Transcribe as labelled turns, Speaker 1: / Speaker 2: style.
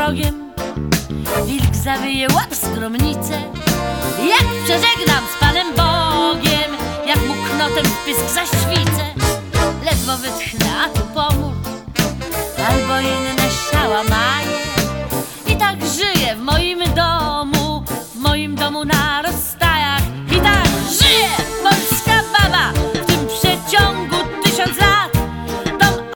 Speaker 1: progiem. Wilk zawyje łap skromnicę, jak przeżegnam z Panem Bogiem, jak mu knotem w pysk zaświcę. Ledwo wytchnę, a tu pomór albo inne szała maje. I tak żyję w moim domu na rozstaju.